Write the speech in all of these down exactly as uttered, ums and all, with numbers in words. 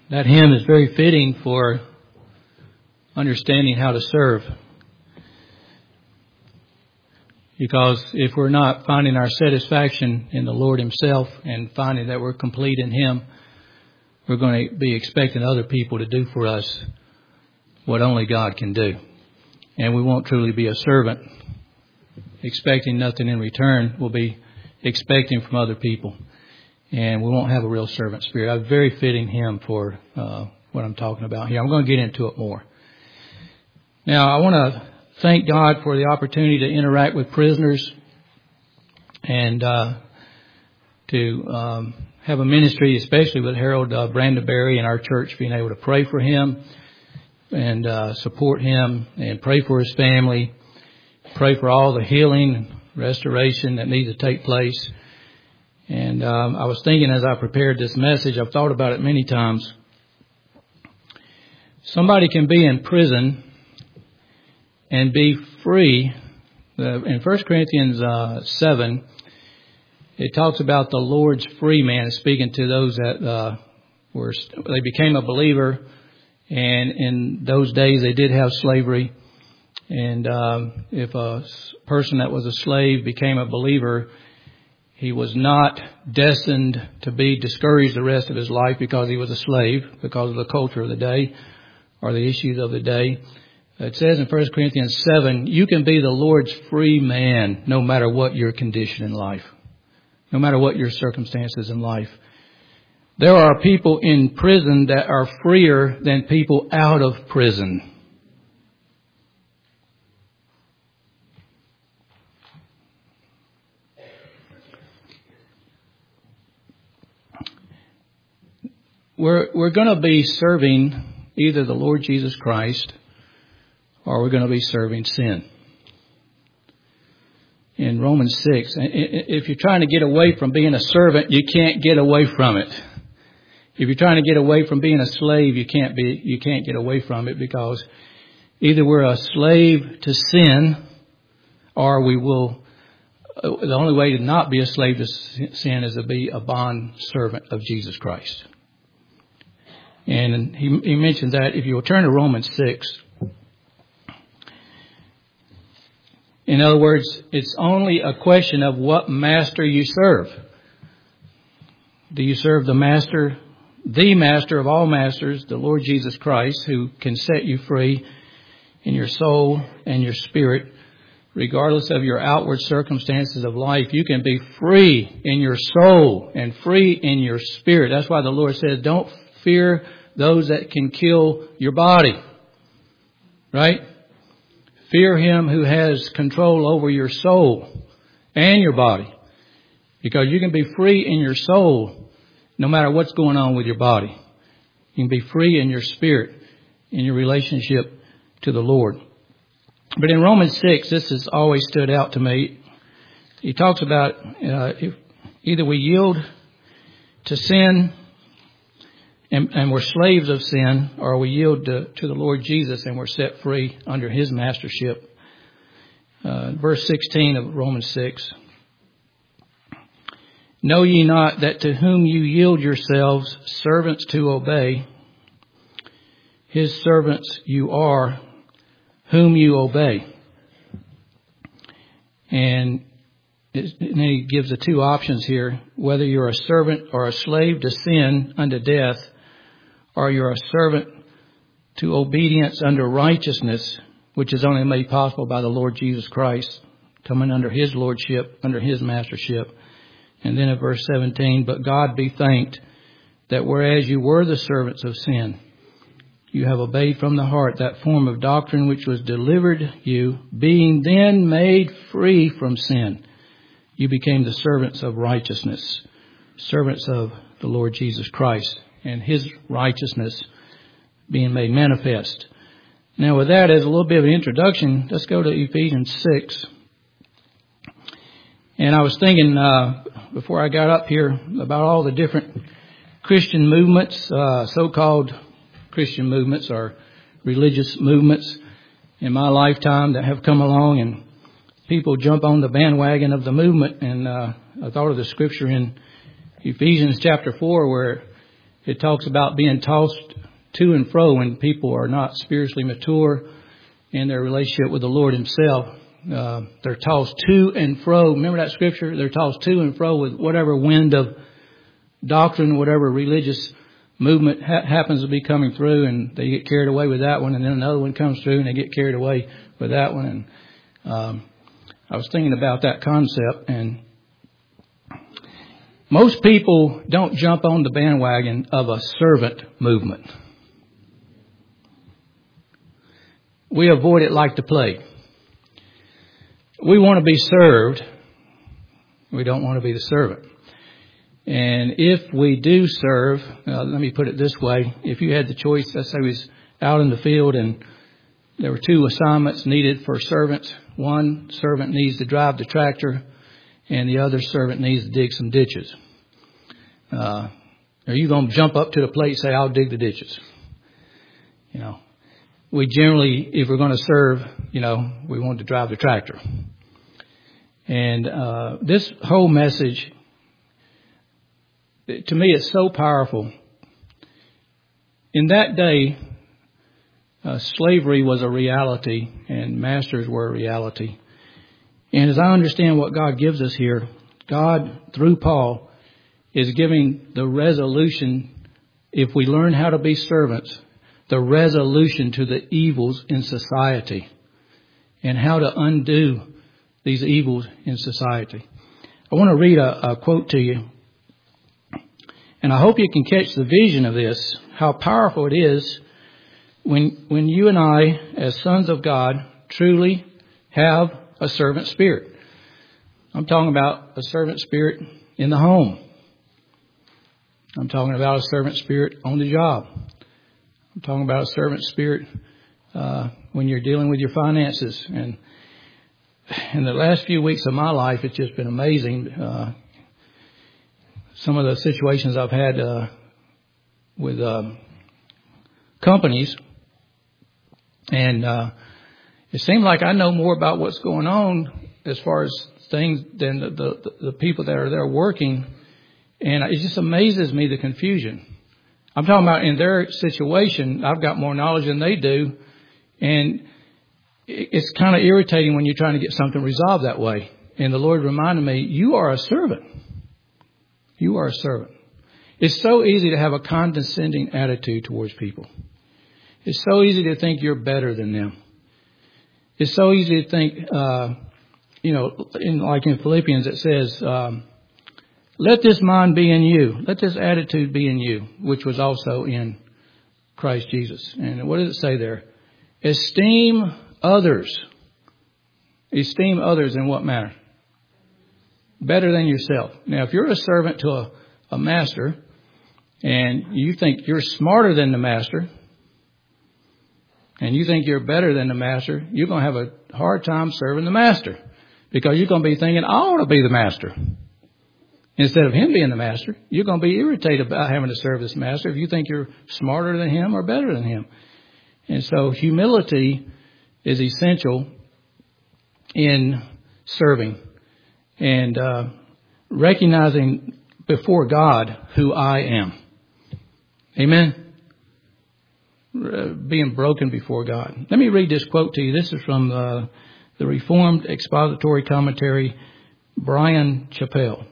That hymn is very fitting for understanding how to serve. Because if we're not finding our satisfaction in the Lord Himself and finding that we're complete in Him, we're going to be expecting other people to do for us what only God can do. And we won't truly be a servant, expecting nothing in return. We'll be expecting from other people. And we won't have a real servant spirit. A very fitting hymn for uh, what I'm talking about here. I'm going to get into it more. Now, I want to thank God for the opportunity to interact with prisoners and uh, to um, have a ministry, especially with Harold uh, Brandenberry and our church, being able to pray for him and uh, support him and pray for his family, pray for all the healing and restoration that needs to take place. And um, I was thinking as I prepared this message, I've thought about it many times. Somebody can be in prison and be free. Uh, in First Corinthians uh, seven, it talks about the Lord's free man, speaking to those that uh, were they became a believer, and in those days they did have slavery. And um, if a person that was a slave became a believer, he was not destined to be discouraged the rest of his life because he was a slave, because of the culture of the day or the issues of the day. It says in First Corinthians seven, you can be the Lord's free man no matter what your condition in life, no matter what your circumstances in life. There are people in prison that are freer than people out of prison. We're, we're going to be serving either the Lord Jesus Christ or we're going to be serving sin. In Romans six, if you're trying to get away from being a servant, you can't get away from it. If you're trying to get away from being a slave, you can't be, you can't get away from it, because either we're a slave to sin or we will, the only way to not be a slave to sin is to be a bond servant of Jesus Christ. And he, he mentioned that if you will turn to Romans six. In other words, it's only a question of what master you serve. Do you serve the master, the master of all masters, the Lord Jesus Christ, who can set you free in your soul and your spirit, regardless of your outward circumstances of life? You can be free in your soul and free in your spirit. That's why the Lord says, don't fear those that can kill your body. Right? Fear Him who has control over your soul and your body. Because you can be free in your soul no matter what's going on with your body. You can be free in your spirit, in your relationship to the Lord. But in Romans six, this has always stood out to me. He talks about uh, if either we yield to sin And, and we're slaves of sin, or we yield to, to the Lord Jesus and we're set free under His mastership. Uh, verse sixteen of Romans six. Know ye not that to whom you yield yourselves servants to obey, His servants you are, whom you obey. And, it, and then he gives the two options here. Whether you're a servant or a slave to sin unto death, or you're a servant to obedience under righteousness, which is only made possible by the Lord Jesus Christ, coming under His lordship, under His mastership. And then in verse seventeen, but God be thanked that whereas you were the servants of sin, you have obeyed from the heart that form of doctrine which was delivered you, being then made free from sin. You became the servants of righteousness, servants of the Lord Jesus Christ, and His righteousness being made manifest. Now, with that as a little bit of an introduction, let's go to Ephesians six. And I was thinking uh, before I got up here about all the different Christian movements, uh, so-called Christian movements or religious movements in my lifetime that have come along, and people jump on the bandwagon of the movement. And uh, I thought of the scripture in Ephesians chapter four where It talks about being tossed to and fro when people are not spiritually mature in their relationship with the Lord himself. Uh, they're tossed to and fro. Remember that scripture? They're tossed to and fro with whatever wind of doctrine, whatever religious movement ha- happens to be coming through, and they get carried away with that one, and then another one comes through and they get carried away with that one. And um, I was thinking about that concept, and most people don't jump on the bandwagon of a servant movement. We avoid it like the plague. We want to be served. We don't want to be the servant. And if we do serve, uh, let me put it this way. If you had the choice, let's say we was out in the field and there were two assignments needed for servants. One servant needs to drive the tractor and the other servant needs to dig some ditches. Uh, are you going to jump up to the plate and say, I'll dig the ditches? You know, we generally, if we're going to serve, you know, we want to drive the tractor. And uh, this whole message, to me, it's so powerful. In that day, uh, slavery was a reality and masters were a reality. And as I understand what God gives us here, God, through Paul, is giving the resolution, if we learn how to be servants, the resolution to the evils in society and how to undo these evils in society. I want to read a, a quote to you, and I hope you can catch the vision of this, how powerful it is when when you and I, as sons of God, truly have a servant spirit. I'm talking about a servant spirit in the home. I'm talking about a servant spirit on the job. I'm talking about a servant spirit uh, when you're dealing with your finances. And in the last few weeks of my life, it's just been amazing. Uh, some of the situations I've had uh, with uh, companies. And uh, it seems like I know more about what's going on as far as things than the, the, the people that are there working. And it just amazes me, the confusion. I'm talking about in their situation, I've got more knowledge than they do. And it's kind of irritating when you're trying to get something resolved that way. And the Lord reminded me, you are a servant. You are a servant. It's so easy to have a condescending attitude towards people. It's so easy to think you're better than them. It's so easy to think, uh, you know, in, like in Philippians it says, um, let this mind be in you. Let this attitude be in you, which was also in Christ Jesus. And what does it say there? Esteem others. Esteem others in what manner? Better than yourself. Now, if you're a servant to a, a master and you think you're smarter than the master and you think you're better than the master, you're going to have a hard time serving the master because you're going to be thinking, I ought to be the master. Instead of him being the master, you're going to be irritated about having to serve this master if you think you're smarter than him or better than him. And so humility is essential in serving and uh, recognizing before God who I am. Amen. Uh, being broken before God. Let me read this quote to you. This is from uh, the Reformed Expository Commentary, Brian Chappell.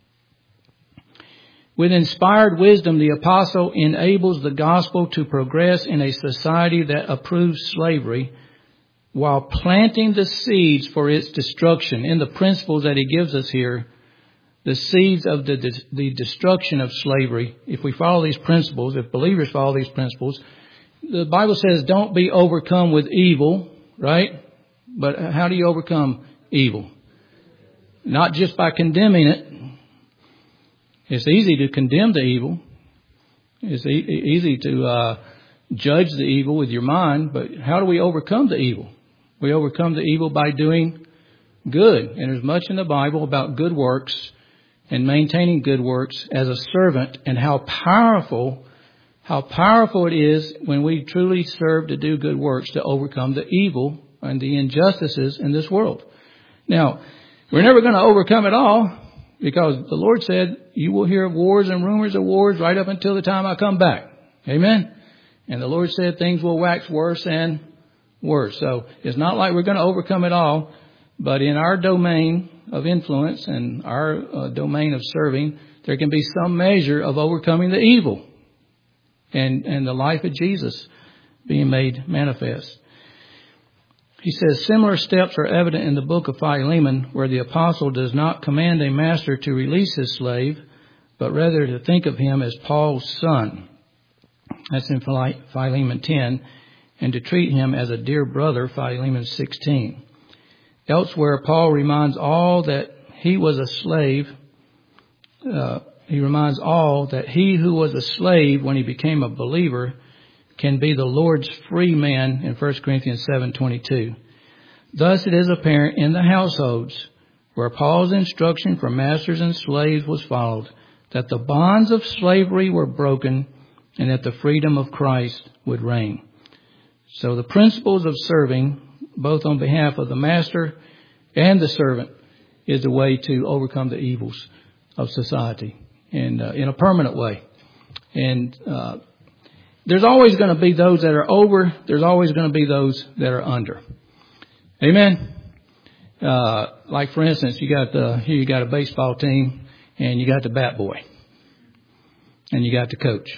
With inspired wisdom, the apostle enables the gospel to progress in a society that approves slavery while planting the seeds for its destruction. In the principles that he gives us here, the seeds of the, the destruction of slavery, if we follow these principles, if believers follow these principles, the Bible says don't be overcome with evil, right? But how do you overcome evil? Not just by condemning it. It's easy to condemn the evil. It's e- easy to uh, judge the evil with your mind. But how do we overcome the evil? We overcome the evil by doing good. And there's much in the Bible about good works and maintaining good works as a servant, and how powerful, how powerful it is when we truly serve to do good works to overcome the evil and the injustices in this world. Now, we're never going to overcome it all. Because the Lord said, you will hear of wars and rumors of wars right up until the time I come back. Amen. And the Lord said things will wax worse and worse. So it's not like we're going to overcome it all. But in our domain of influence and our uh, domain of serving, there can be some measure of overcoming the evil and, and the life of Jesus being made manifest. He says similar steps are evident in the book of Philemon, where the apostle does not command a master to release his slave, but rather to think of him as Paul's son. That's in Philemon ten, and to treat him as a dear brother, Philemon sixteen. Elsewhere, Paul reminds all that he was a slave. Uh, he reminds all that he who was a slave when he became a believer can be the Lord's free man in First Corinthians seven twenty-two. Thus it is apparent in the households where Paul's instruction for masters and slaves was followed, that the bonds of slavery were broken and that the freedom of Christ would reign. So the principles of serving, both on behalf of the master and the servant, is the way to overcome the evils of society and uh, in a permanent way. And uh, there's always going to be those that are over. There's always going to be those that are under. Amen. Uh, like for instance, you got the, here you got a baseball team and you got the bat boy and you got the coach.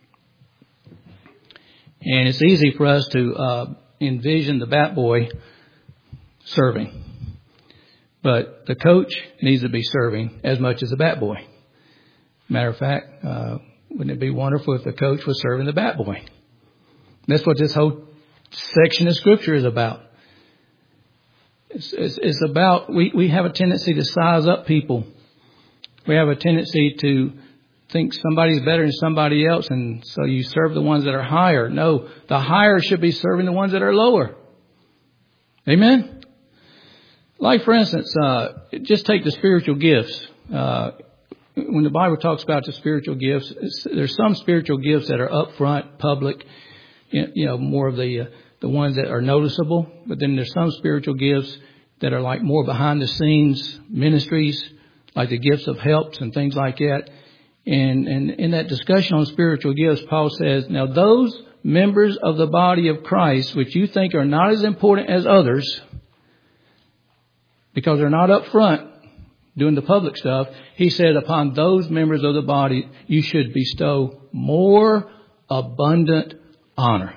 And it's easy for us to uh, envision the bat boy serving. But the coach needs to be serving as much as the bat boy. Matter of fact, uh, wouldn't it be wonderful if the coach was serving the bat boy? That's what this whole section of Scripture is about. It's, it's, it's about, we, we have a tendency to size up people. We have a tendency to think somebody's better than somebody else, and so you serve the ones that are higher. No, the higher should be serving the ones that are lower. Amen? Like, for instance, uh, just take the spiritual gifts. Uh, when the Bible talks about the spiritual gifts, there's some spiritual gifts that are up front, public, you know, more of the uh, the ones that are noticeable. But then there's some spiritual gifts that are like more behind the scenes ministries, like the gifts of helps and things like that. And, and in that discussion on spiritual gifts, Paul says, now those members of the body of Christ, which you think are not as important as others, because they're not up front doing the public stuff, he said, upon those members of the body, you should bestow more abundant honor.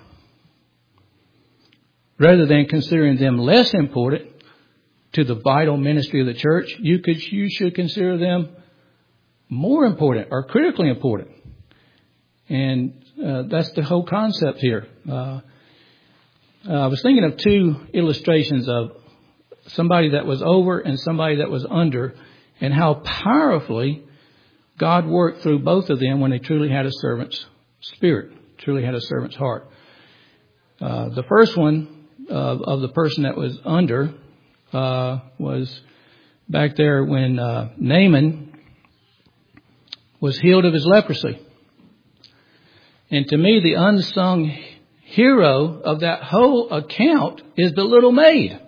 Rather than considering them less important to the vital ministry of the church, you could, you should consider them more important or critically important. And uh, that's the whole concept here. Uh, I was thinking of two illustrations of somebody that was over and somebody that was under, and how powerfully God worked through both of them when they truly had a servant's spirit, truly had a servant's heart. Uh, the first one uh, of the person that was under uh, was back there when uh, Naaman was healed of his leprosy. And to me, the unsung hero of that whole account is the little maid. As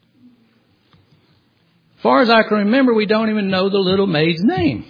far as I can remember, we don't even know the little maid's name.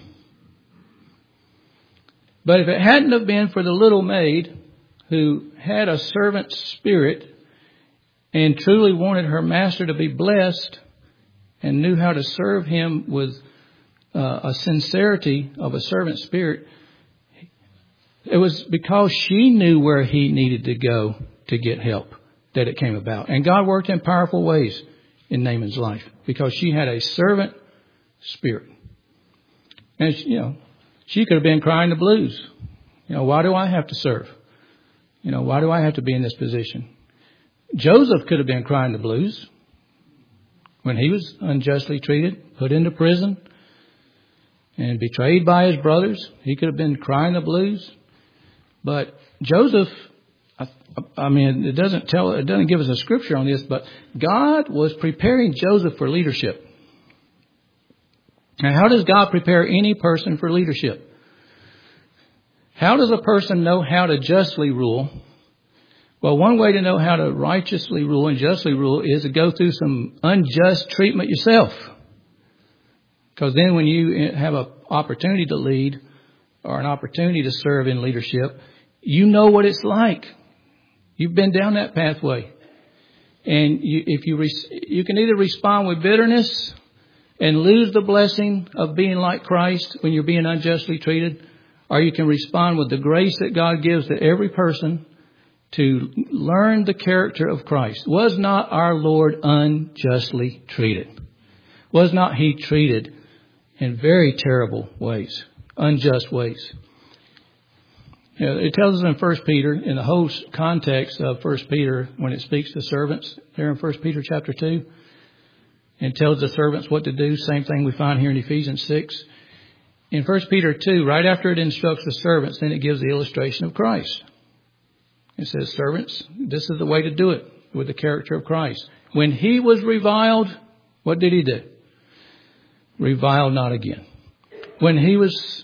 But if it hadn't have been for the little maid who had a servant spirit and truly wanted her master to be blessed and knew how to serve him with uh, a sincerity of a servant spirit, it was because she knew where he needed to go to get help that it came about. And God worked in powerful ways in Naaman's life because she had a servant spirit. And, you know, she could have been crying the blues. You know, why do I have to serve? You know, why do I have to be in this position? Joseph could have been crying the blues when he was unjustly treated, put into prison, and betrayed by his brothers. He could have been crying the blues. But Joseph, I, I mean, it doesn't tell, it doesn't give us a scripture on this, but God was preparing Joseph for leadership. Now, how does God prepare any person for leadership? How does a person know how to justly rule? Well, one way to know how to righteously rule and justly rule is to go through some unjust treatment yourself. Because then when you have an opportunity to lead or an opportunity to serve in leadership, you know what it's like. You've been down that pathway. And you, if you res- you can either respond with bitterness and lose the blessing of being like Christ when you're being unjustly treated, or you can respond with the grace that God gives to every person to learn the character of Christ. Was not our Lord unjustly treated? Was not He treated in very terrible ways, unjust ways? You know, it tells us in First Peter, in the whole context of First Peter, when it speaks to servants, there in First Peter chapter two, and tells the servants what to do. Same thing we find here in Ephesians six. In First Peter two, right after it instructs the servants, then it gives the illustration of Christ. It says, servants, this is the way to do it with the character of Christ. When He was reviled, what did He do? Revile not again. When He was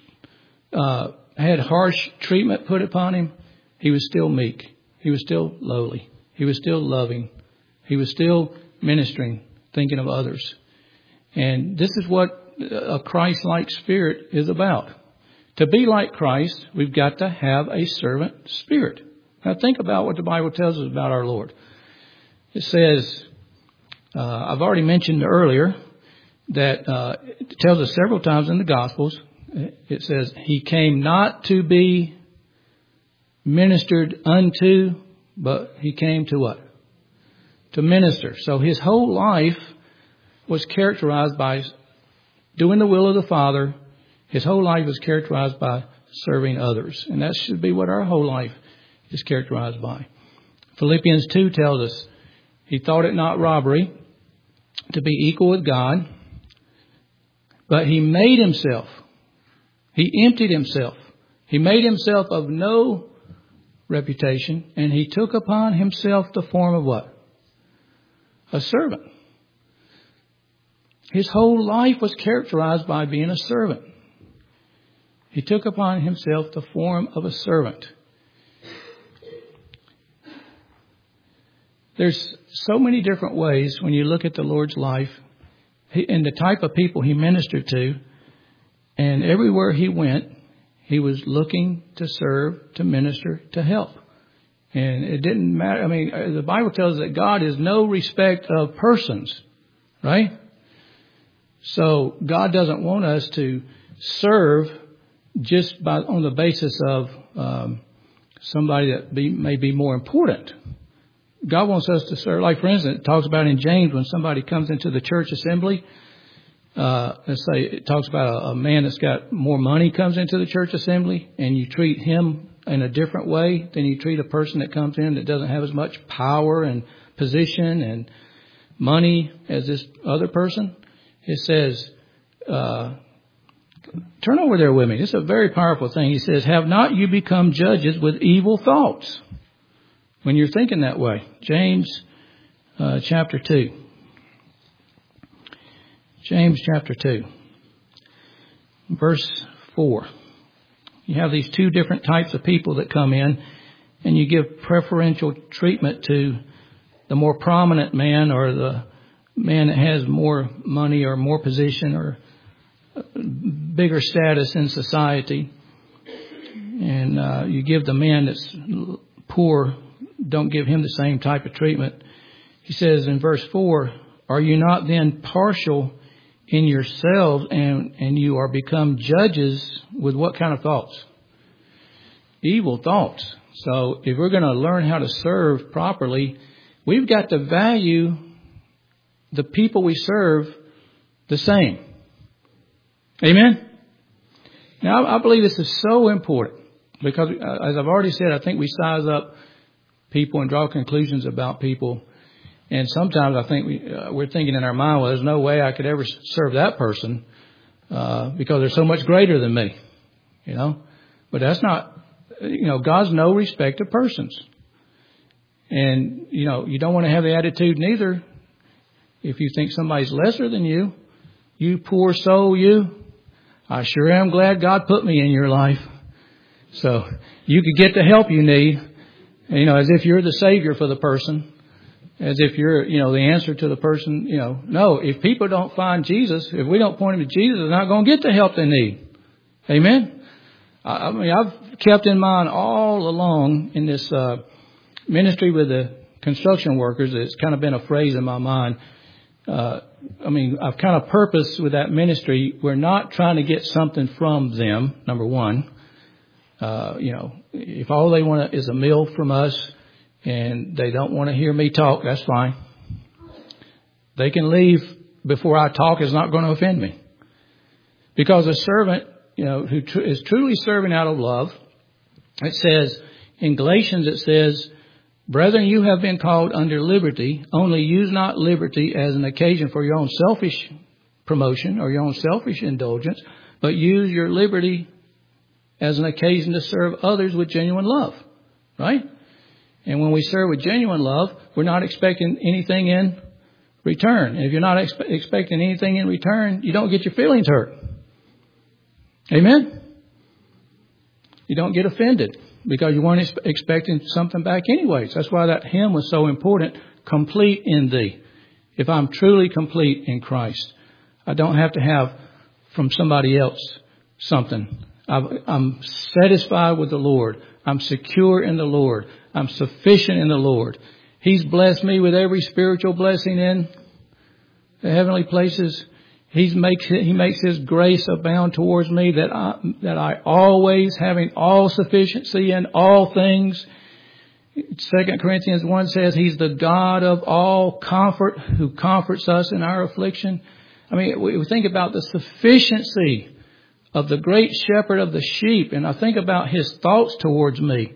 uh, had harsh treatment put upon Him, He was still meek. He was still lowly. He was still loving. He was still ministering, thinking of others. And this is what a Christ-like spirit is about. To be like Christ, we've got to have a servant spirit. Now think about what the Bible tells us about our Lord. It says, uh, I've already mentioned earlier that uh, it tells us several times in the Gospels, it says, He came not to be ministered unto, but He came to what? To minister. So His whole life was characterized by doing the will of the Father. His whole life was characterized by serving others. And that should be what our whole life is characterized by. Philippians two tells us, He thought it not robbery to be equal with God, but He made Himself. He emptied Himself. He made Himself of no reputation, and He took upon Himself the form of what? A servant. His whole life was characterized by being a servant. He took upon Himself the form of a servant. There's so many different ways when you look at the Lord's life and the type of people He ministered to. And everywhere He went, He was looking to serve, to minister, to help. And it didn't matter. I mean, the Bible tells us that God is no respect of persons, right? So God doesn't want us to serve just by on the basis of um, somebody that be, may be more important. God wants us to serve. Like, for instance, it talks about in James when somebody comes into the church assembly. Uh, let's say it talks about a, a man that's got more money comes into the church assembly, and you treat him in a different way than you treat a person that comes in that doesn't have as much power and position and money as this other person. It says, uh, turn over there with me. It's a very powerful thing. He says, have not you become judges with evil thoughts when you're thinking that way? James uh, chapter two. James chapter two, verse four. You have these two different types of people that come in, and you give preferential treatment to the more prominent man or the man that has more money or more position or bigger status in society. And uh, you give the man that's poor, don't give him the same type of treatment. He says in verse four, are you not then partial in yourselves, and, and you are become judges with what kind of thoughts? Evil thoughts. So if we're going to learn how to serve properly, we've got to value the people we serve the same. Amen? Now, I believe this is so important because, as I've already said, I think we size up people and draw conclusions about people. And sometimes I think we, uh, we're thinking in our mind, well, there's no way I could ever serve that person uh, because they're so much greater than me, you know. But that's not, you know, God's no respect of persons. And, you know, you don't want to have the attitude neither. If you think somebody's lesser than you, you poor soul, you, I sure am glad God put me in your life. So you could get the help you need, you know, as if you're the savior for the person. As if you're, you know, the answer to the person, you know. No, if people don't find Jesus, if we don't point them to Jesus, they're not going to get the help they need. Amen? I, I mean, I've kept in mind all along in this uh, ministry with the construction workers, it's kind of been a phrase in my mind. Uh, I mean, I've kind of purposed with that ministry, we're not trying to get something from them, number one. Uh, you know, if all they want is a meal from us and they don't want to hear me talk, that's fine. They can leave before I talk. It's not going to offend me. Because a servant, you know, who tr- is truly serving out of love, it says, in Galatians it says, brethren, you have been called under liberty, only use not liberty as an occasion for your own selfish promotion or your own selfish indulgence, but use your liberty as an occasion to serve others with genuine love, right? And when we serve with genuine love, we're not expecting anything in return. And if you're not expe- expecting anything in return, you don't get your feelings hurt. Amen? You don't get offended because you weren't ex- expecting something back anyways. That's why that hymn was so important. Complete in thee. If I'm truly complete in Christ, I don't have to have from somebody else something. I've, I'm satisfied with the Lord. I'm secure in the Lord. I'm sufficient in the Lord. He's blessed me with every spiritual blessing in the heavenly places. He's makes He makes His grace abound towards me that I, that I always, having all sufficiency in all things. Second Corinthians one says He's the God of all comfort who comforts us in our affliction. I mean, we think about the sufficiency of the great shepherd of the sheep, and I think about His thoughts towards me.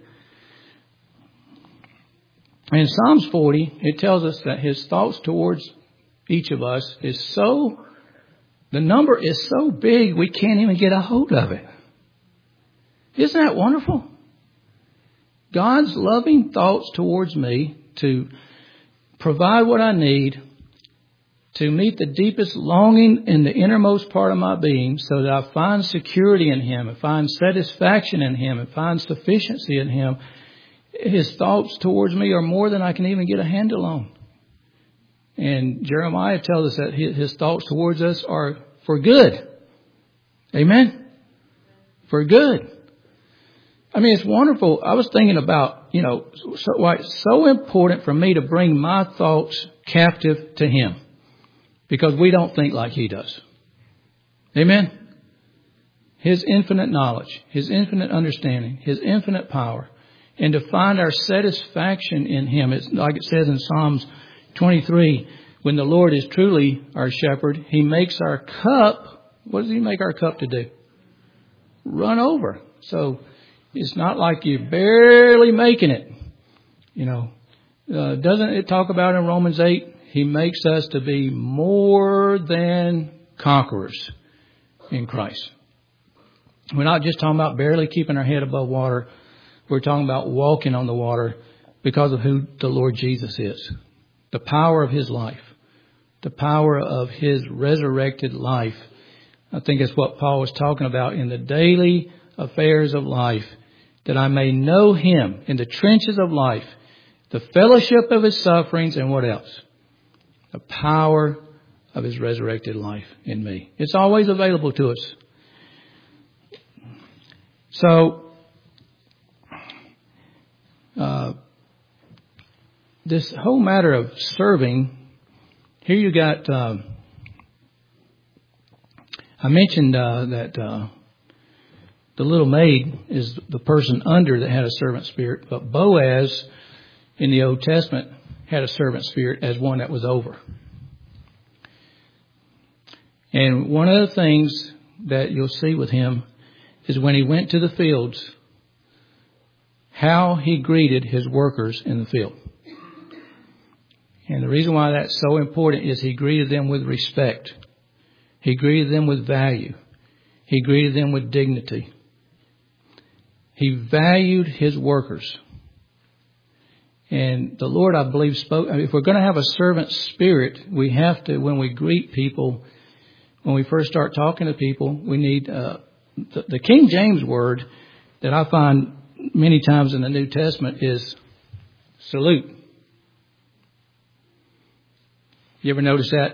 In Psalms forty, it tells us that His thoughts towards each of us is so, the number is so big we can't even get a hold of it. Isn't that wonderful? God's loving thoughts towards me to provide what I need, to meet the deepest longing in the innermost part of my being so that I find security in Him and find satisfaction in Him and find sufficiency in Him. His thoughts towards me are more than I can even get a handle on. And Jeremiah tells us that His thoughts towards us are for good. Amen? For good. I mean, it's wonderful. I was thinking about, you know, so, why it's so important for me to bring my thoughts captive to Him. Because we don't think like He does. Amen? His infinite knowledge, His infinite understanding, His infinite power. And to find our satisfaction in Him. It's like it says in Psalms twenty-three, when the Lord is truly our shepherd, He makes our cup, what does He make our cup to do? Run over. So it's not like you're barely making it. You know, uh, doesn't it talk about in Romans eight? He makes us to be more than conquerors in Christ. We're not just talking about barely keeping our head above water. We're talking about walking on the water because of who the Lord Jesus is. The power of His life. The power of His resurrected life. I think it's what Paul was talking about in the daily affairs of life. That I may know Him in the trenches of life. The fellowship of His sufferings and what else? The power of His resurrected life in me. It's always available to us. So, uh, this whole matter of serving, here you got, uh, I mentioned uh, that uh, the little maid is the person under that had a servant spirit, but Boaz in the Old Testament had a servant spirit as one that was over. And one of the things that you'll see with him is when he went to the fields, how he greeted his workers in the field. And the reason why that's so important is he greeted them with respect. He greeted them with value. He greeted them with dignity. He valued his workers. And the Lord, I believe, spoke. I mean, if we're going to have a servant spirit, we have to, when we greet people, when we first start talking to people, we need uh, the, the King James word that I find many times in the New Testament is salute. You ever notice that?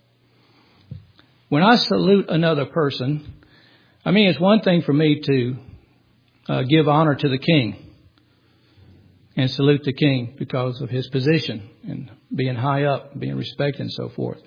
When I salute another person, I mean, it's one thing for me to uh, give honor to the king and salute the king because of his position and being high up, being respected and so forth.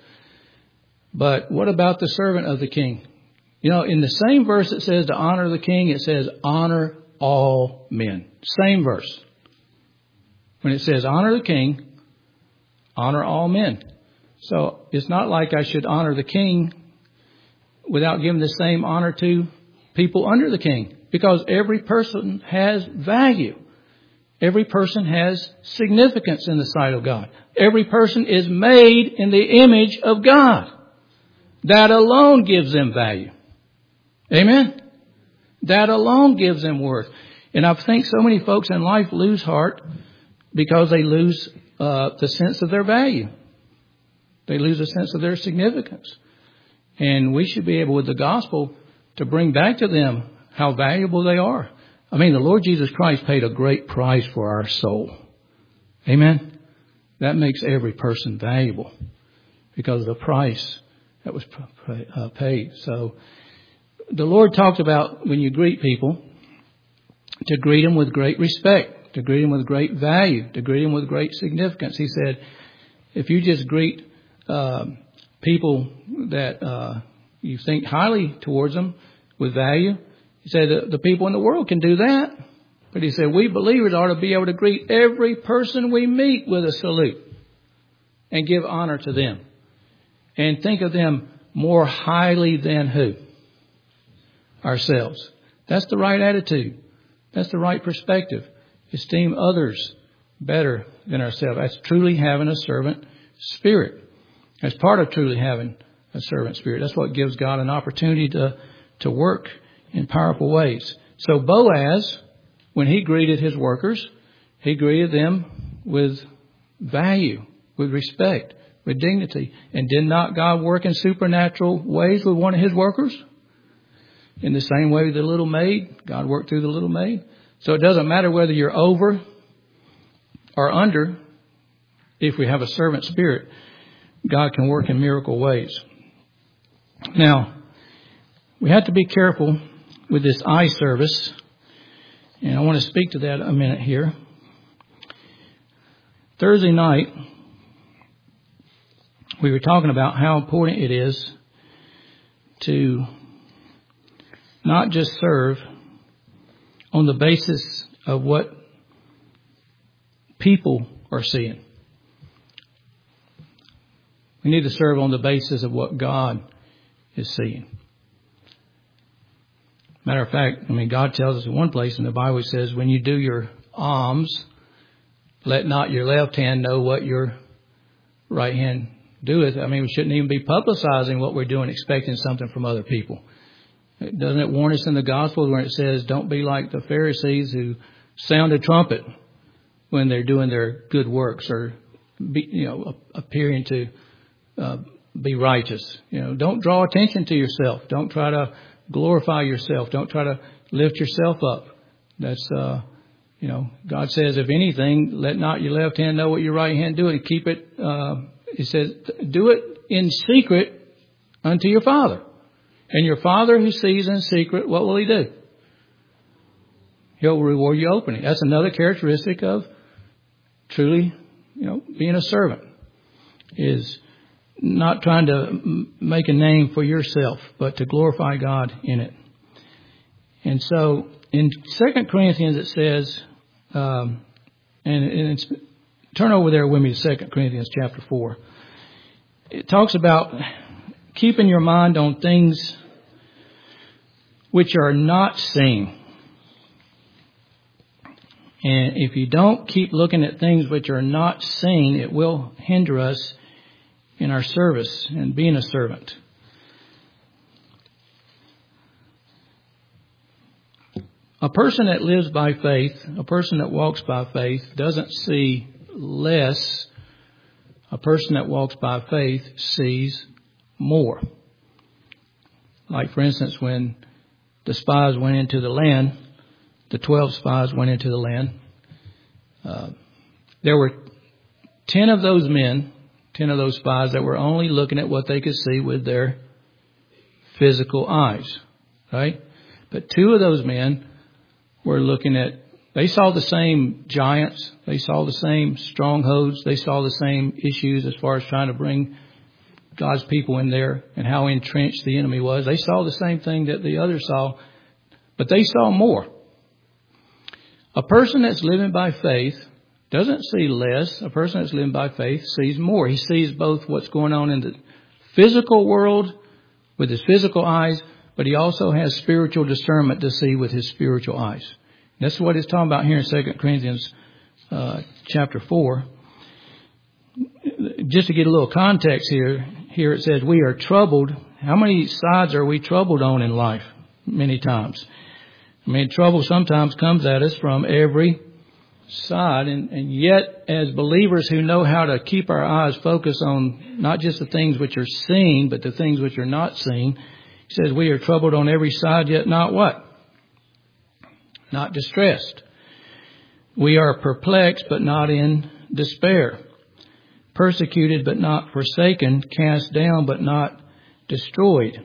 But what about the servant of the king? You know, in the same verse it says to honor the king, it says honor all men. Same verse. When it says honor the king, honor all men. So it's not like I should honor the king without giving the same honor to people under the king. Because every person has value. Every person has significance in the sight of God. Every person is made in the image of God. That alone gives them value. Amen? That alone gives them worth. And I think so many folks in life lose heart because they lose uh, the sense of their value. They lose a sense of their significance. And we should be able, with the gospel, to bring back to them how valuable they are. I mean, the Lord Jesus Christ paid a great price for our soul. Amen? That makes every person valuable because of the price that was paid. So the Lord talked about when you greet people, to greet them with great respect, to greet them with great value, to greet them with great significance. He said, if you just greet uh, people that uh, you think highly towards them with value, he said the, the people in the world can do that. But he said we believers ought to be able to greet every person we meet with a salute and give honor to them. And think of them more highly than who? Ourselves. That's the right attitude. That's the right perspective. Esteem others better than ourselves. That's truly having a servant spirit. That's part of truly having a servant spirit. That's what gives God an opportunity to, to work in powerful ways. So Boaz, when he greeted his workers, he greeted them with value, with respect, with dignity. And did not God work in supernatural ways with one of his workers? In the same way with the little maid, God worked through the little maid. So it doesn't matter whether you're over or under. If we have a servant spirit, God can work in miracle ways. Now, we have to be careful with this eye service. And I want to speak to that a minute here. Thursday night, we were talking about how important it is to not just serve on the basis of what people are seeing. We need to serve on the basis of what God is seeing. Matter of fact, I mean, God tells us in one place in the Bible, it says, when you do your alms, let not your left hand know what your right hand doeth. I mean, we shouldn't even be publicizing what we're doing, expecting something from other people. Doesn't it warn us in the gospel where it says, don't be like the Pharisees who sound a trumpet when they're doing their good works or, be, you know, appearing to uh, be righteous. You know, don't draw attention to yourself. Don't try to glorify yourself. Don't try to lift yourself up. That's, uh, you know, God says, if anything, let not your left hand know what your right hand doeth. Keep it, uh, he says, do it in secret unto your Father. And your Father who sees in secret, what will he do? He'll reward you openly. That's another characteristic of truly, you know, being a servant, is not trying to make a name for yourself, but to glorify God in it. And so in Second Corinthians it says, um, and, and it's, turn over there with me to Second Corinthians chapter four. It talks about keeping your mind on things which are not seen. And if you don't keep looking at things which are not seen, it will hinder us in our service and being a servant. A person that lives by faith, a person that walks by faith, doesn't see less. A person that walks by faith sees more. Like, for instance, when the spies went into the land, the twelve spies went into the land. Uh, there were ten of those men, ten of those spies that were only looking at what they could see with their physical eyes, right? But two of those men were looking at, they saw the same giants, they saw the same strongholds, they saw the same issues as far as trying to bring God's people in there and how entrenched the enemy was. They saw the same thing that the others saw, but they saw more. A person that's living by faith doesn't see less. A person that's living by faith sees more. He sees both what's going on in the physical world with his physical eyes, but he also has spiritual discernment to see with his spiritual eyes. That's what it's talking about here in Second Corinthians uh, chapter four. Just to get a little context here, here it says we are troubled. How many sides are we troubled on in life? Many times. I mean, trouble sometimes comes at us from every side. And, and yet, as believers who know how to keep our eyes focused on not just the things which are seen, but the things which are not seen, he says we are troubled on every side, yet not what? Not distressed. We are perplexed, but not in despair. Persecuted, but not forsaken. Cast down, but not destroyed.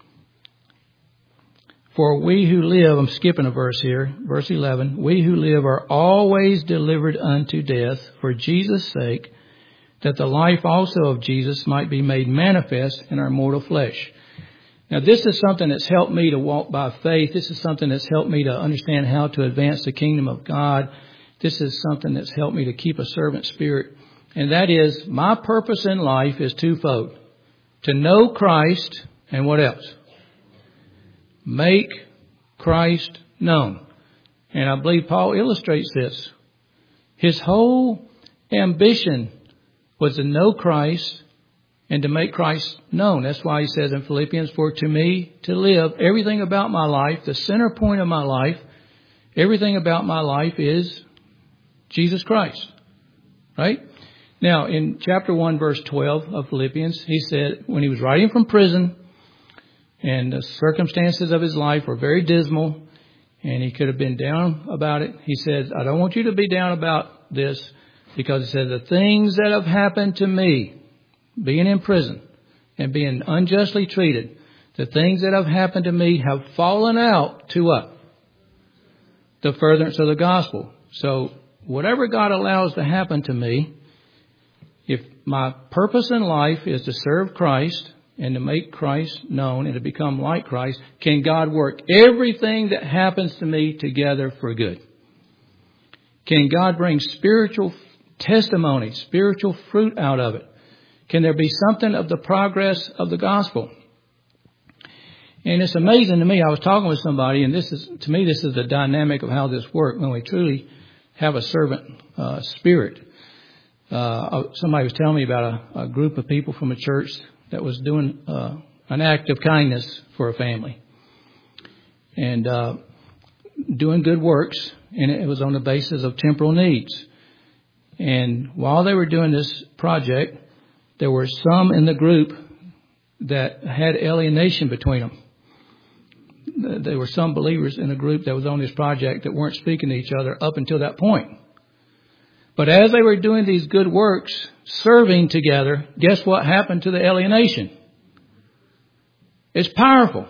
For we who live, I'm skipping a verse here, verse eleven, we who live are always delivered unto death for Jesus' sake, that the life also of Jesus might be made manifest in our mortal flesh. Now, this is something that's helped me to walk by faith. This is something that's helped me to understand how to advance the kingdom of God. This is something that's helped me to keep a servant spirit. And that is, my purpose in life is twofold. To know Christ and what else? Make Christ known. And I believe Paul illustrates this. His whole ambition was to know Christ and to make Christ known. That's why he says in Philippians, for to me to live, everything about my life, the center point of my life, everything about my life is Jesus Christ. Right? Now, in chapter one, verse twelve of Philippians, he said when he was writing from prison, and the circumstances of his life were very dismal, and he could have been down about it. He says, I don't want you to be down about this, because he says, the things that have happened to me, being in prison and being unjustly treated, the things that have happened to me have fallen out to what? The furtherance of the gospel. So whatever God allows to happen to me, if my purpose in life is to serve Christ and to make Christ known and to become like Christ, can God work everything that happens to me together for good? Can God bring spiritual testimony, spiritual fruit out of it? Can there be something of the progress of the gospel? And it's amazing to me. I was talking with somebody, and this is, to me, this is the dynamic of how this works when we truly have a servant uh, spirit. Uh, somebody was telling me about a, a group of people from a church that was doing uh, an act of kindness for a family and uh, doing good works, and it was on the basis of temporal needs. And while they were doing this project, there were some in the group that had alienation between them. There were some believers in the group that was on this project that weren't speaking to each other up until that point. But as they were doing these good works, serving together, guess what happened to the alienation? It's powerful.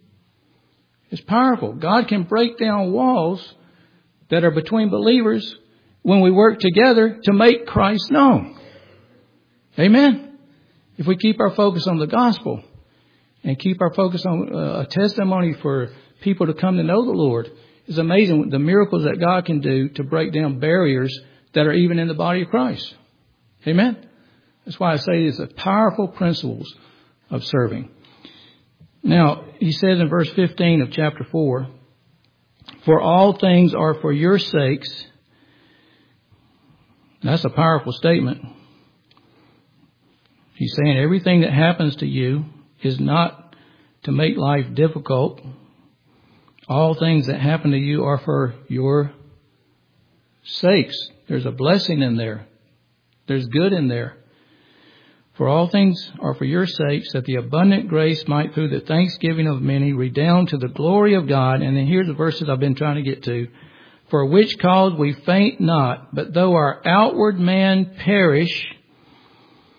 It's powerful. God can break down walls that are between believers when we work together to make Christ known. Amen. If we keep our focus on the gospel and keep our focus on uh, a testimony for people to come to know the Lord, it's amazing the miracles that God can do to break down barriers that are even in the body of Christ. Amen. That's why I say it's a powerful principles of serving. Now, he says in verse fifteen of chapter four, for all things are for your sakes. That's a powerful statement. He's saying everything that happens to you is not to make life difficult. All things that happen to you are for your sakes. There's a blessing in there. There's good in there. For all things are for your sakes, that the abundant grace might through the thanksgiving of many redound to the glory of God. And then here's the verses I've been trying to get to. For which cause we faint not, but though our outward man perish,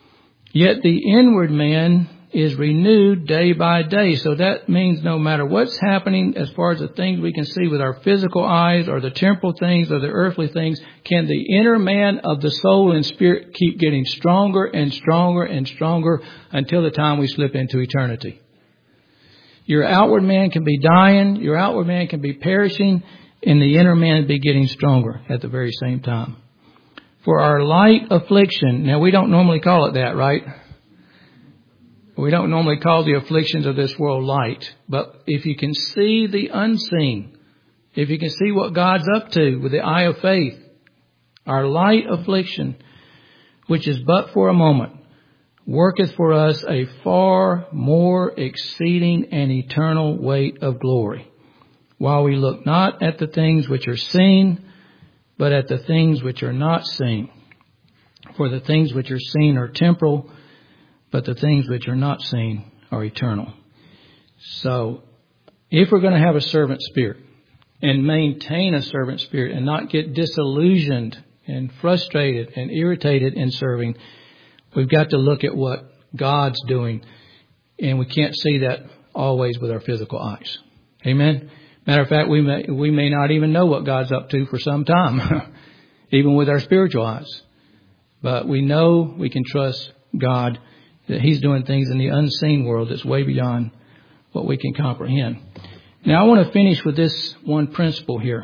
Yet the inward man is renewed day by day. So that means no matter what's happening as far as the things we can see with our physical eyes or the temporal things or the earthly things, can the inner man of the soul and spirit keep getting stronger and stronger and stronger until the time we slip into eternity. Your outward man can be dying, your outward man can be perishing, and the inner man be getting stronger at the very same time. For our light affliction, now we don't normally call it that, right? We don't normally call the afflictions of this world light. But if you can see the unseen, if you can see what God's up to with the eye of faith, our light affliction, which is but for a moment, worketh for us a far more exceeding and eternal weight of glory, while we look not at the things which are seen, but at the things which are not seen. For the things which are seen are temporal, but the things which are not seen are eternal. So, if we're going to have a servant spirit and maintain a servant spirit and not get disillusioned and frustrated and irritated in serving, we've got to look at what God's doing. And we can't see that always with our physical eyes. Amen? Matter of fact, we may, we may not even know what God's up to for some time, even with our spiritual eyes. But we know we can trust God that He's doing things in the unseen world that's way beyond what we can comprehend. Now I want to finish with this one principle here.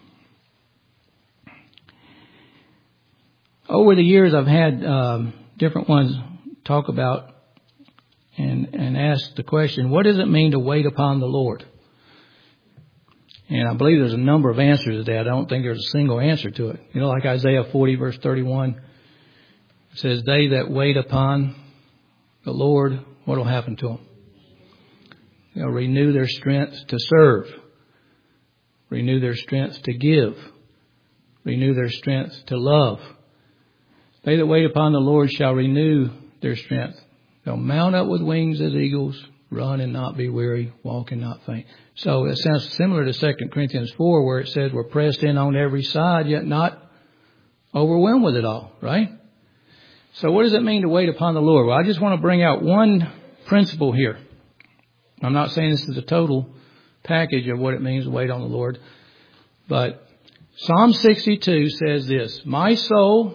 Over the years I've had um, different ones talk about and, and ask the question, what does it mean to wait upon the Lord? And I believe there's a number of answers to that. I don't think there's a single answer to it. You know, like Isaiah forty verse thirty-one, it says, they that wait upon the Lord, what will happen to them? They'll renew their strength to serve. Renew their strength to give. Renew their strength to love. They that wait upon the Lord shall renew their strength. They'll mount up with wings as eagles, run and not be weary, walk and not faint. So it sounds similar to Second Corinthians four, where it says we're pressed in on every side, yet not overwhelmed with it all, right? So what does it mean to wait upon the Lord? Well, I just want to bring out one principle here. I'm not saying this is a total package of what it means to wait on the Lord. But Psalm sixty-two says this, my soul,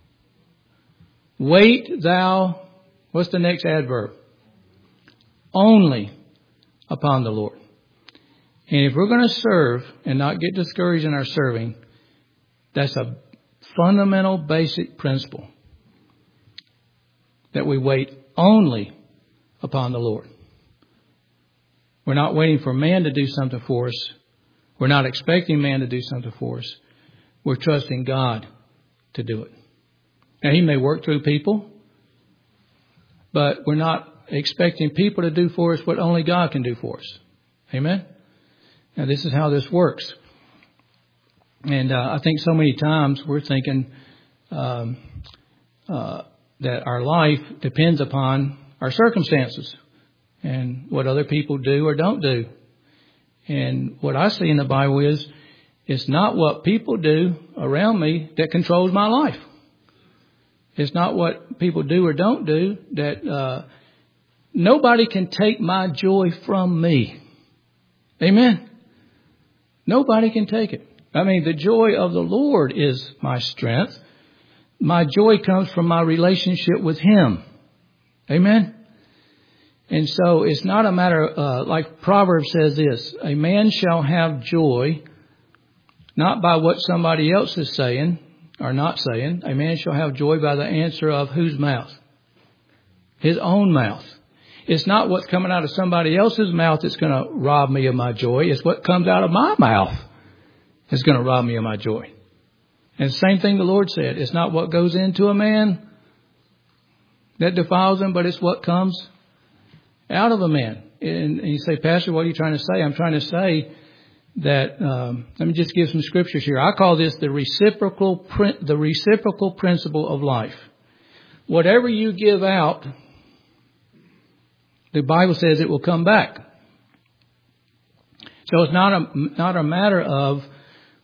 wait thou, what's the next adverb? Only upon the Lord. And if we're going to serve and not get discouraged in our serving, that's a fundamental basic principle. That we wait only upon the Lord. We're not waiting for man to do something for us. We're not expecting man to do something for us. We're trusting God to do it. Now, He may work through people, but we're not expecting people to do for us what only God can do for us. Amen? Now, this is how this works. And uh, I think so many times we're thinking um, uh, that our life depends upon our circumstances and what other people do or don't do. And what I see in the Bible is it's not what people do around me that controls my life. It's not what people do or don't do that uh, nobody can take my joy from me. Amen. Nobody can take it. I mean, the joy of the Lord is my strength. My joy comes from my relationship with Him. Amen. And so it's not a matter, uh, like Proverbs says this, a man shall have joy, not by what somebody else is saying or not saying. A man shall have joy by the answer of whose mouth? His own mouth. It's not what's coming out of somebody else's mouth that's going to rob me of my joy. It's what comes out of my mouth that's going to rob me of my joy. And the same thing the Lord said. It's not what goes into a man that defiles him, but it's what comes out of a man. And you say, Pastor, what are you trying to say? I'm trying to say that, um, let me just give some scriptures here. I call this the reciprocal, the reciprocal principle of life. Whatever you give out, the Bible says it will come back. So it's not a, not a matter of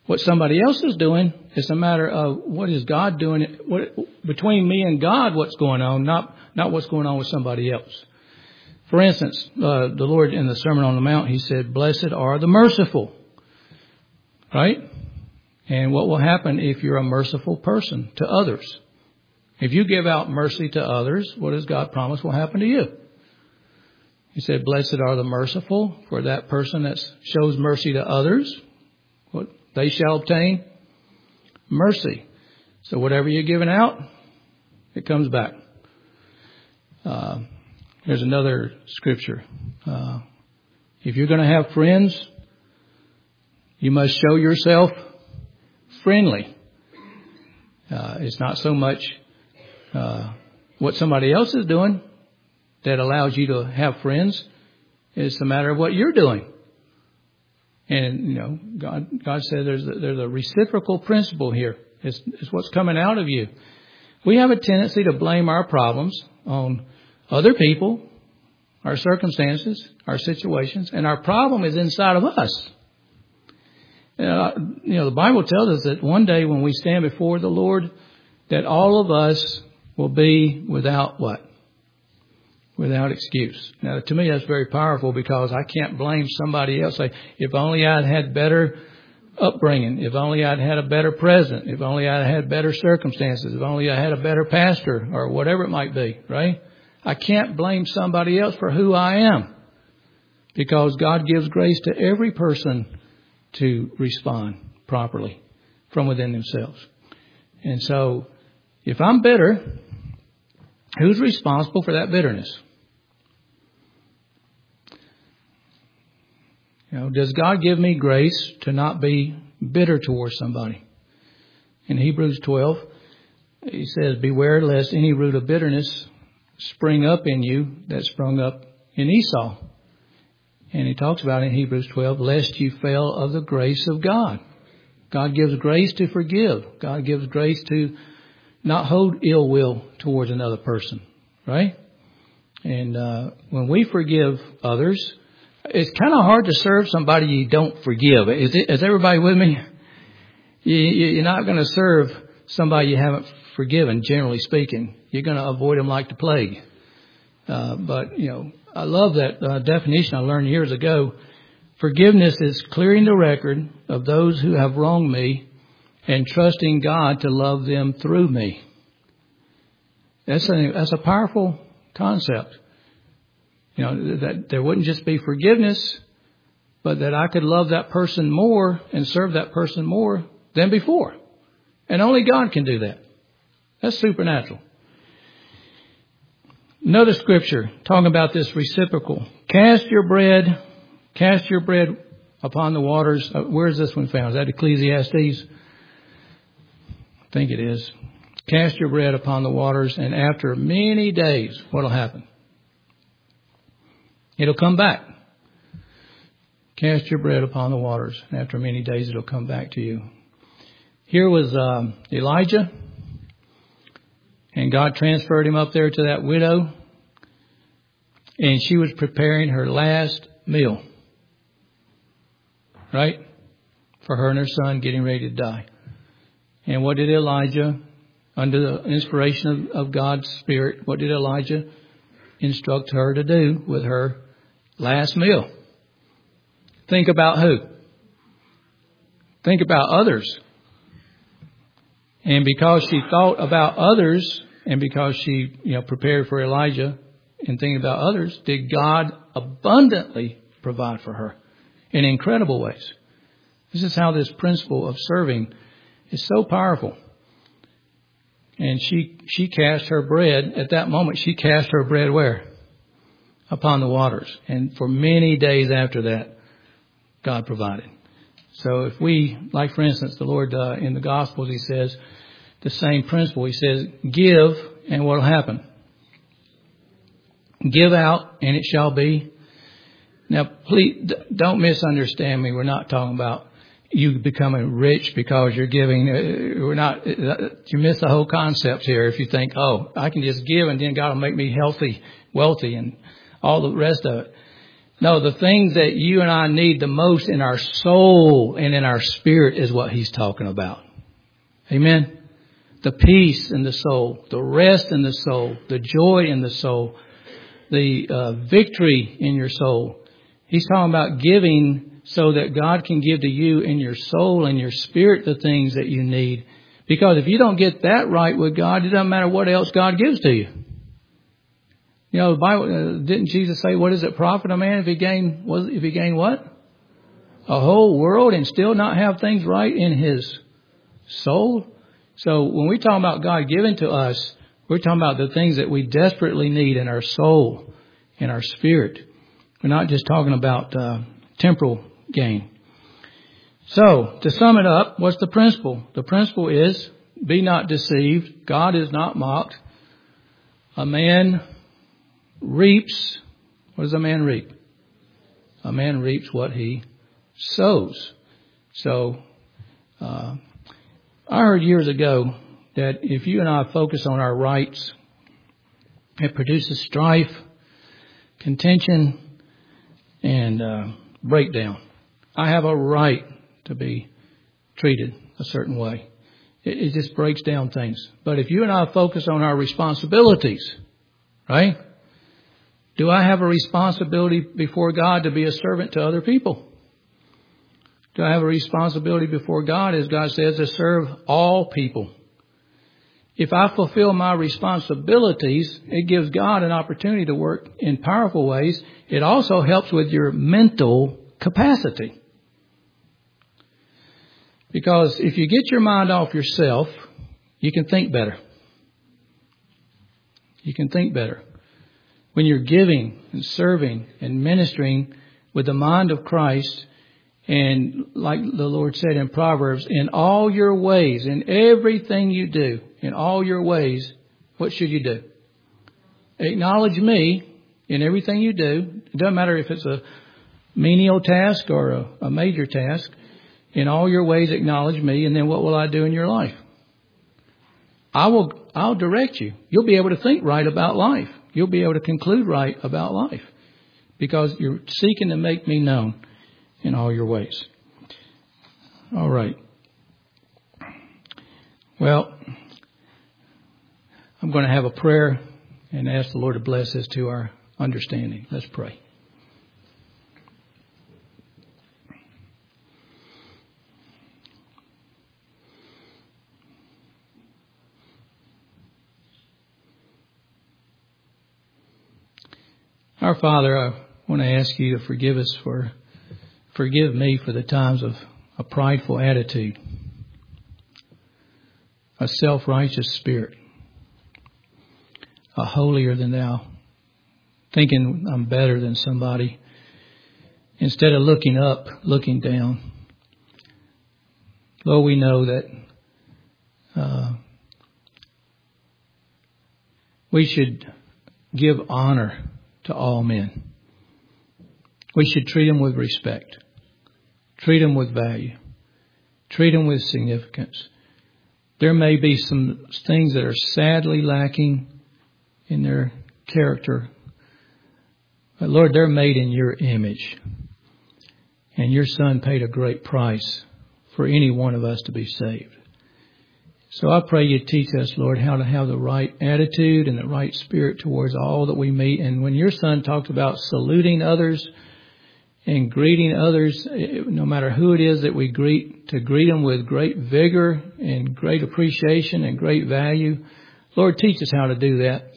what somebody else is doing. It's a matter of what is God doing what, between me and God, what's going on, not, not what's going on with somebody else. For instance, uh, the Lord in the Sermon on the Mount, he said, blessed are the merciful. Right? And what will happen if you're a merciful person to others? If you give out mercy to others, what does God promise will happen to you? He said, blessed are the merciful, for that person that shows mercy to others, what they shall obtain mercy. So whatever you're giving out, it comes back. Uh, there's another scripture. Uh, if you're going to have friends, you must show yourself friendly. Uh, it's not so much uh, what somebody else is doing that allows you to have friends. It's a matter of what you're doing. And, you know, God, God said there's a, there's a reciprocal principle here. It's, it's what's coming out of you. We have a tendency to blame our problems on other people, our circumstances, our situations, and our problem is inside of us. Uh, you know, the Bible tells us that one day when we stand before the Lord, that all of us will be without what? Without excuse. Now, to me, that's very powerful because I can't blame somebody else. Like, if only I'd had better upbringing, if only I'd had a better present, if only I'd had better circumstances, if only I had a better pastor or whatever it might be, right? I can't blame somebody else for who I am because God gives grace to every person to respond properly from within themselves. And so, if I'm bitter, who's responsible for that bitterness? You know, does God give me grace to not be bitter towards somebody? In Hebrews twelve, he says, beware lest any root of bitterness spring up in you that sprung up in Esau. And he talks about in Hebrews twelve, lest you fail of the grace of God. God gives grace to forgive. God gives grace to not hold ill will towards another person, right? And uh, when we forgive others, it's kind of hard to serve somebody you don't forgive. Is, it, is everybody with me? You, you're not going to serve somebody you haven't forgiven, generally speaking. You're going to avoid them like the plague. Uh, but, you know, I love that uh, definition I learned years ago. Forgiveness is clearing the record of those who have wronged me and trusting God to love them through me. That's a, that's a powerful concept. You know, that there wouldn't just be forgiveness, but that I could love that person more and serve that person more than before. And only God can do that. That's supernatural. Another scripture talking about this reciprocal. Cast your bread, cast your bread upon the waters. Uh, where is this one found? Is that Ecclesiastes? I think it is. Cast your bread upon the waters, and after many days, what will happen? It'll come back. Cast your bread upon the waters, and after many days, it'll come back to you. Here was um, Elijah, and God transferred him up there to that widow, and she was preparing her last meal, right? For her and her son getting ready to die. And what did Elijah, under the inspiration of, of God's Spirit, what did Elijah instruct her to do with her last meal? Think about who? Think about others. And because she thought about others, and because she, you know, prepared for Elijah and thinking about others, did God abundantly provide for her in incredible ways. This is how this principle of serving is so powerful. And she she cast her bread, at that moment, she cast her bread where? Upon the waters. And for many days after that, God provided. So if we, like for instance, the Lord uh, in the Gospels, He says the same principle. He says, give, and what will happen? Give out, and it shall be. Now, please don't misunderstand me. We're not talking about you becoming rich because you're giving. We're not. You miss the whole concept here. If you think, oh, I can just give, and then God will make me healthy, wealthy, and all the rest of it. No, the things that you and I need the most in our soul and in our spirit is what he's talking about. Amen? The peace in the soul, the rest in the soul, the joy in the soul, the uh, victory in your soul. He's talking about giving so that God can give to you in your soul and your spirit the things that you need. Because if you don't get that right with God, it doesn't matter what else God gives to you. You know, the Bible, uh, didn't Jesus say, what does it profit a man if he gain, was, if he gain what? A whole world and still not have things right in his soul? So when we talk about God giving to us, we're talking about the things that we desperately need in our soul, in our spirit. We're not just talking about uh, temporal gain. So, to sum it up, what's the principle? The principle is, be not deceived. God is not mocked. A man reaps. What does a man reap? A man reaps what he sows. So, uh, I heard years ago that if you and I focus on our rights, it produces strife, contention, and uh, breakdown. I have a right to be treated a certain way. It, it just breaks down things. But if you and I focus on our responsibilities, right? Do I have a responsibility before God to be a servant to other people? Do I have a responsibility before God, as God says, to serve all people? If I fulfill my responsibilities, it gives God an opportunity to work in powerful ways. It also helps with your mental capacity. Because if you get your mind off yourself, you can think better. You can think better. When you're giving and serving and ministering with the mind of Christ, and like the Lord said in Proverbs, in all your ways, in everything you do, in all your ways, what should you do? Acknowledge me in everything you do. It doesn't matter if it's a menial task or a, a major task. In all your ways, acknowledge me, and then what will I do in your life? I will, I'll direct you. You'll be able to think right about life. You'll be able to conclude right about life because you're seeking to make me known in all your ways. All right. Well, I'm going to have a prayer and ask the Lord to bless us to our understanding. Let's pray. Our Father, I want to ask you to forgive us for, forgive me for the times of a prideful attitude, a self-righteous spirit, a holier than thou, thinking I'm better than somebody, instead of looking up, looking down. Lord, we know that uh, we should give honor to all men. We should treat them with respect, treat them with value, treat them with significance. There may be some things that are sadly lacking in their character, but Lord, they're made in your image, and your Son paid a great price for any one of us to be saved. So I pray you teach us, Lord, how to have the right attitude and the right spirit towards all that we meet. And when your Son talked about saluting others and greeting others, no matter who it is that we greet, to greet them with great vigor and great appreciation and great value. Lord, teach us how to do that.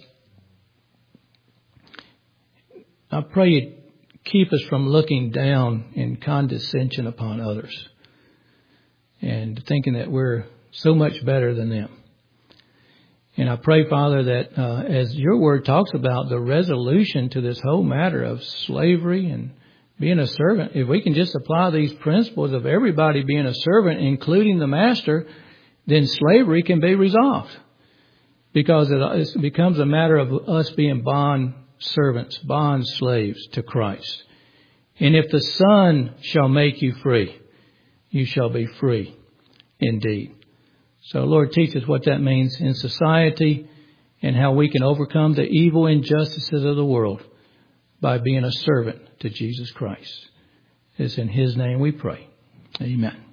I pray you keep us from looking down in condescension upon others and thinking that we're so much better than them. And I pray, Father, that uh, as your word talks about the resolution to this whole matter of slavery and being a servant, if we can just apply these principles of everybody being a servant, including the master, then slavery can be resolved. Because it becomes a matter of us being bond servants, bond slaves to Christ. And if the Son shall make you free, you shall be free indeed. So, Lord, teach us what that means in society and how we can overcome the evil injustices of the world by being a servant to Jesus Christ. It's in His name we pray. Amen.